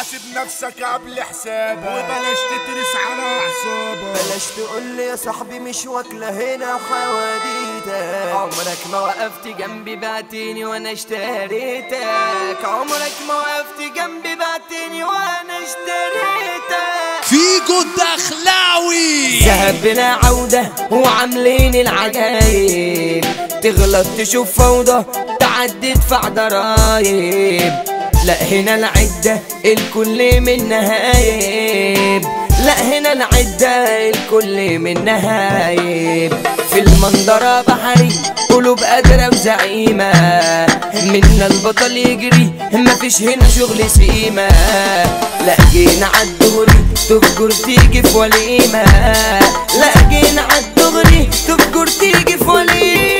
حاسب نفسك قبل حسابك وبلاش تترس على اعصابك. بلاش تقولي يا صاحبي مش واكله هنا وحواديتك. عمرك ما وقفت جنبي بعتني وانا اشتريتك. عمرك ما وقفت جنبي بعتني وانا اشتريتك. فيجو الدخلاوي ذهب بلا عودة وعاملين العجايب. تغلط تشوف فوضى تعدي تدفع ضرايب. لا هنا العدة الكل من نهايب. لا هنا العدة الكل من نهايب. في المنظرة بحري قلوب قادرة وزعيمة. منا البطل يجري مفيش هنا شغل سيمة. لا جينا عالدغري تفجر تيجي في وليمة. لا جينا عالدغري تفجر تيجي في وليمة.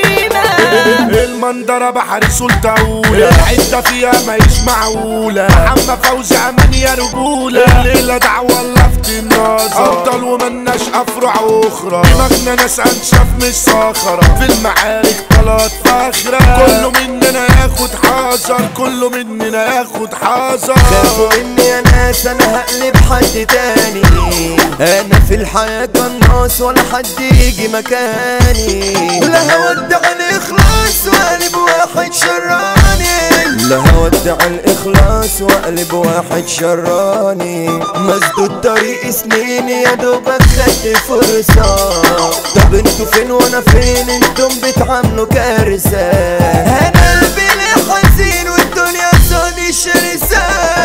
المنظرة بحر سلطة أولى. العدة فيها ماهيش معقولة. محمد فوزي أمان يا رجولة. الليلة دعوة لفت النظر. أفضل ومناش أفرع أخرى. دماغنا ناس أنشف مش صخرة. في المعارك طلعت فاخرة. كله مننا ياخد حذر. كله مننا ياخد حذر. خافوا إني يا ناس أنا هقلب حد تاني. أنا في الحياة قناص ولا حد يجي مكاني. لا هودع الإخلاص وقلب واحد شراني. لا هودع الإخلاص وقلب واحد شراني. مسدود طريق سنين يا دوبك خدت فرصة. طب انتوا فين وانا فين؟ انتم بتعملوا كارثة. انا قلبي ليه حزين والدنيا قصادي شرسة.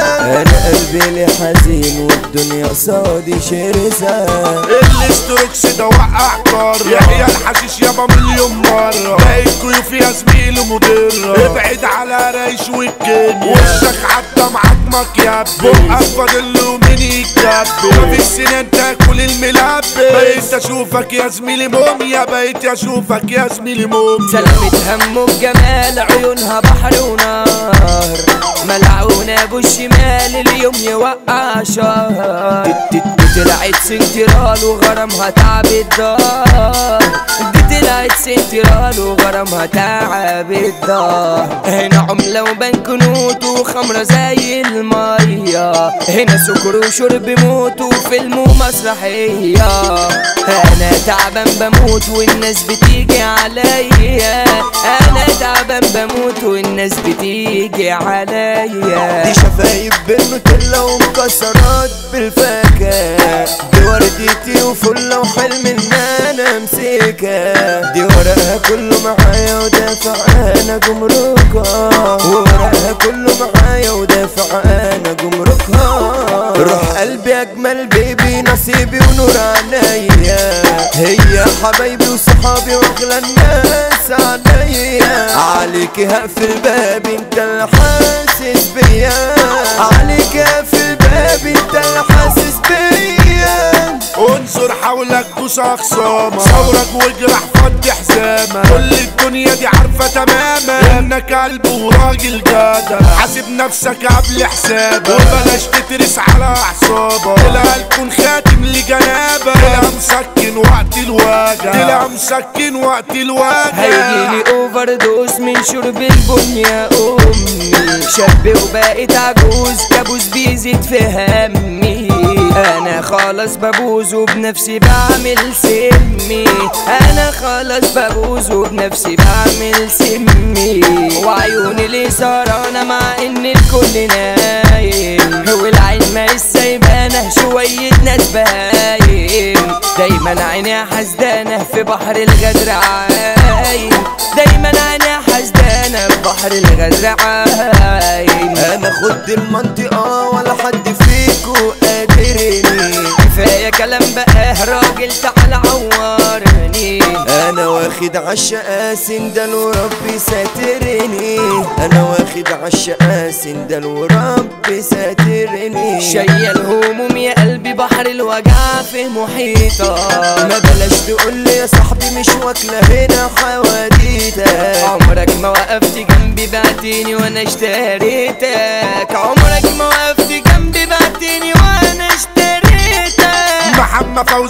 انا قلبي ليه حزين والدنيا قصادي شرسة. الاستروكس ده وقع قارة. يحيى الحشيش يابا مليون مرة. بقيت كيوف يا زميلي مضرة. ابعد على ريش والكينيا. وشك حتى معاك يابي. بقك فاضل له مين يكبي. مفيش سنان تاكل الملبي. بقيت اشوفك يا زميلي موميا. بقيت اشوفك يا زميلي موميا. سلمت همه بجمال عيونها بحر ونار. ملعونة ابو الشمال اليوم يوقع شهر. دي طلعت سنترال وغرامها تعب الدار. دي طلعت سنترال وغرامها تعب الدار. هنا عملة وبنك نوت وخمرة زي المية. هنا سكر وشرب موت وفيلم ومسرحية. انا تعبان بموت والناس بتيجي عليا. انا تعبان بموت والناس بتيجي عليا. دي شفايف بالنوتيلا ومكسرات بالفاكهة. دي ورديتي وفلة وحلم ان انا امسكها. دي ورقها كله معايا ودافع انا جمركها. ورقها كله معايا ودافع انا جمركها. روح قلبي اجمل بيبي نصيبي ونور عينيا. هي حبايبي وصحابي واغلى الناس عليا. عليكي هقفل بابي انت اللي حاسس بيا. عليكي هقفل بابي انت اللي حاسس بيا. انظر حولك دوس اخصامك. ثورك واجرح فضي حزامك. كل الدنيا دي عارفة تماما انك قلب وراجل جدع. حاسب نفسك قبل حسابك وبلاش تترس على اعصابك. تلاقي الكون خاتم لجنابك. تلاقي مسكن وقت الوجع. تلاقي مسكن وقت الوجع. هيجيلي اوفر دوس من شرب البن يا امي. شاب وبقيت عجوز كابوس بيزيد في همي. انا خلاص ببوظ وبنفسي بعمل سمي. انا خلاص ببوظ وبنفسي بعمل سمي. وعيوني ليه سهرانة مع ان الكل نايم. والعين ما سايبانه شوية ناس بهايم. دايما عيني حسدانة في بحر الغدر عايم. دايما عيني حسدانة في بحر الغدر عايم. انا خد المنطقة ولا حد فيكو قادرني. كفاية كلام بقى راجل تعال عورني. انا واخد عالشقا سندل وربي ساترني. انا واخد عالشقا سندل وربي ساترني. شايل هموم يا قلبي بحر الوجع في محيطة. ما بلاش تقولي يا صاحبي مش واكلة هنا حواديتك. عمرك ما وقفت جنبي بعتني وانا اشتريتك. عمرك ما وقفت جنبي بعتني وانا اشتريتك. محمد فوزي ده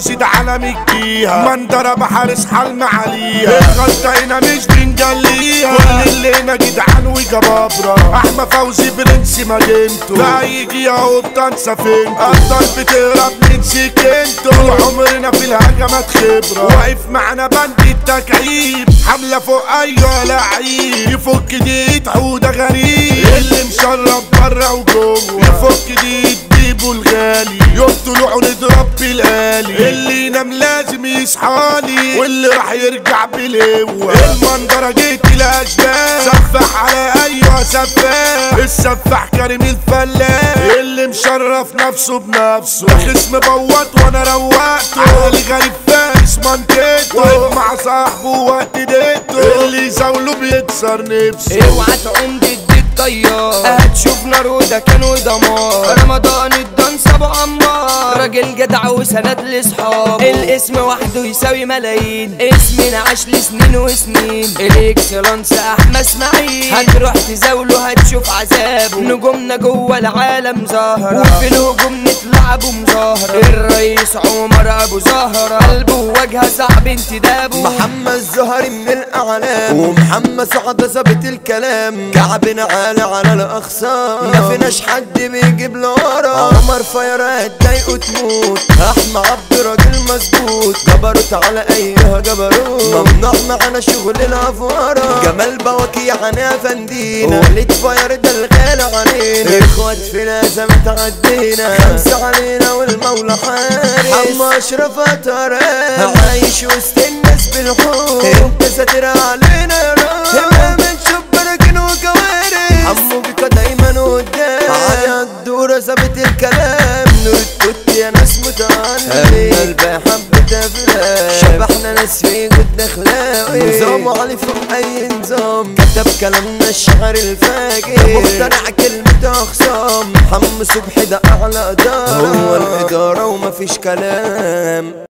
عالم الجيهة مندرة بحارس حلم عليها الغلطة هنا مش بنجليها كل اللي هنا جدعان وجبابرة احمد فوزي برنس مدينته لا يجي اهو بتنسى فين افضل بتهرب من سكنته طول عمرنا في الهجمات خبرة واقف معنا بند التكعيب حملة فوق ايوه لعيب يفك دي حودة غريب اللي مشرب برا وجوه يفك دي تجيبه الغالي يوم طلوعه نضرب بالآلي اللي ينام لازم يصحالي واللي راح يرجع بالهوة المنظرة جيت الاشباه سفح على ايوه سفاح السفاح كريم الفلاح اللي مشرف نفسه بنفسه خصم بوط وانا روقته علي غريب فارس منطقته مع صاحبه وقت ديته اللي يزاوله بيكسر نفسه اوعى تعوم ضد الطيار هتشوف نار وده كان ودمار رمضان الدنس ابو عمار راجل جدع وسند لاصحاب الاسم وحده يساوي ملايين اسمنا عاش لسنين وسنين الاكسلانس احمد اسماعيل هتروح تزاوله هتشوف عذابه نجومنا جوه العالم ظاهره وفي الهجوم نطلع ابو مظاهره الرئيس عمر ابو زهره قلبه وجهه صعب انتدابه محمد زهري من الاعلام ومحمد سعد ثابت الكلام كعبنا عالي على الاخصام ما فيناش حد بيجيب لورا عمر فيرات ضايقه تموت احمد عبد راجل مظبوط جبروت على ايها جبروت ممنوع معانا شغل الافوره جمال بواكي عنا فندينا وليد فاير ده الغالي علينا اخوات في لازم تعدينا خمسه علينا والمولى حارس حما اشرف طريق عايش وسط الناس بالحب انت ساتر علينا يا رب من شبركن وكوارث عمو بيكا دايما قدام على الدورة ثابت الكلام نور التوت يا ناس متعلم قلبي حبة افلام شبحنا ناس في جد اخلاقي نظام علي فوق اي نظام كتب كلامنا الشعر الفاجر مخترع كلمة اخصام حمو صبحي ده اعلى ادارة هو الادارة ومفيش كلام.